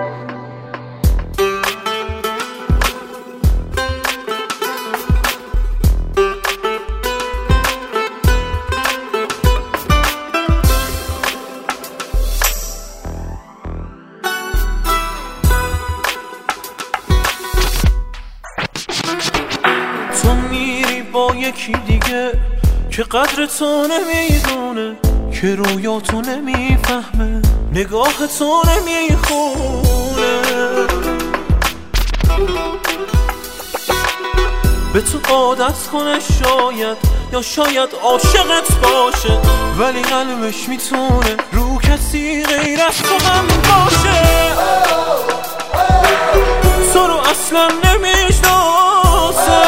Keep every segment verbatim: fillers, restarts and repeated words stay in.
تو میری با یکی دیگه که قدر تو نمیدونه، که رویا تو نمیفهمه، نگاه تو نمیخونه. به تو عادت کنه شاید، یا شاید عاشقت باشه، ولی قلبش میتونه رو کسی غیر از تو هم باشه. تو رو اصلا نمیشناسه،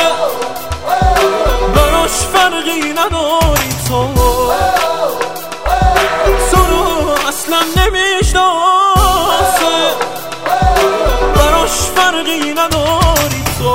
براش فرقی نداری. تو تو رو اصلا نمیشناسه، براش فرقی نداری. تو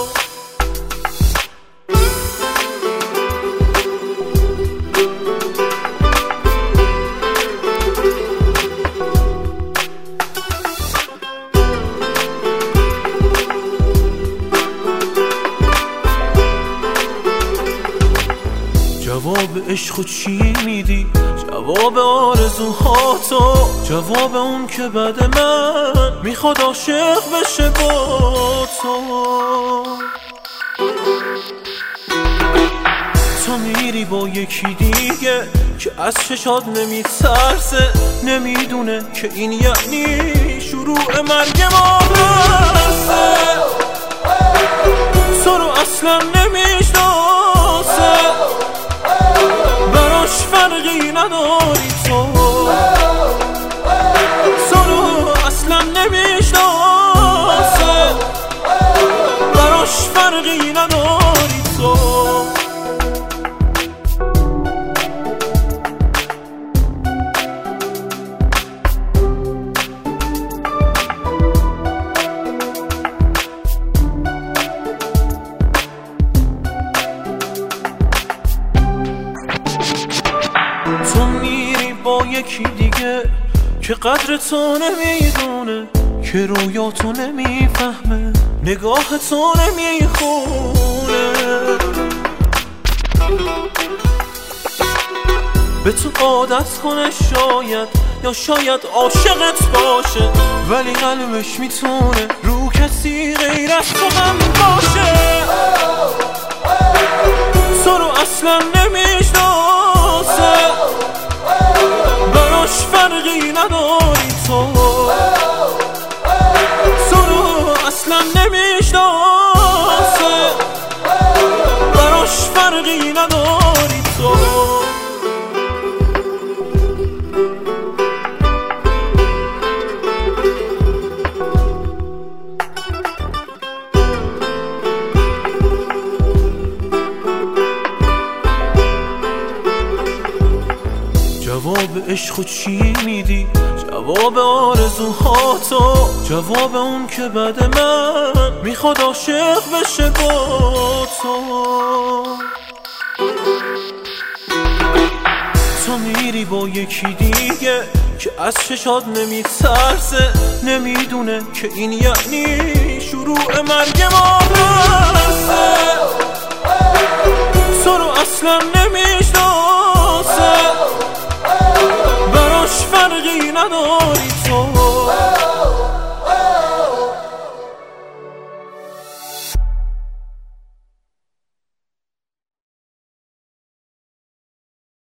جواب عشق چی میدی؟ جواب آرزوهاتو، جواب اون که بعد من میخواد عاشق بشه با تو. تو میری با یکی دیگه که از چشات نمیترسه، نمیدونه که این یعنی شروع مرگ ما هسته. تو رو اصلا نمیشناسه، براش فرقی نداری. تو تو رو اصلا نمیشناسه، براش فرقی نداری. تو تو میری با یکی دیگه که قدر تو نمیدونه، که رویا تو نمیفهمه، نگاه تو نمیخونه. به تو عادت کنه شاید، یا شاید عاشقت باشه، ولی قلبش میتونه رو کسی غیر از تو هم باشه. تو رو اصلا نمیشناسه، براش فرقی نداری. تو تو رو اصلا نمیشناسه، براش فرقی نداری. تو جواب عشق چی میدی؟ جواب آرزوهاتو، جواب اون که بعد من میخواد عاشق بشه با تو. تو میری با یکی دیگه که از چشات نمیترسه، نمیدونه که این یعنی شروع مرگ ما هسته. تو رو اصلا نمیشناسه، براش فرقی نداری.